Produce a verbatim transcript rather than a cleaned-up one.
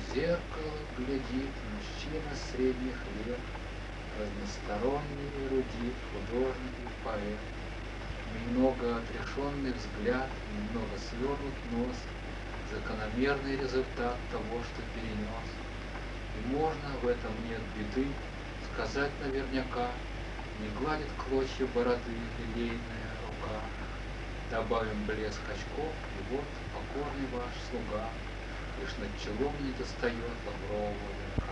зеркало глядит мужчина средних лет, разносторонний эрудит, художник и поэт. Немного отрешенный взгляд, немного свернут нос, закономерный результат того, что перенес. И можно, в этом нет беды, сказать наверняка, не гладит клочья бороды лилейная рука. Добавим блеск очков, и вот покорный ваш слуга лишь над челом не достает лаврового венка.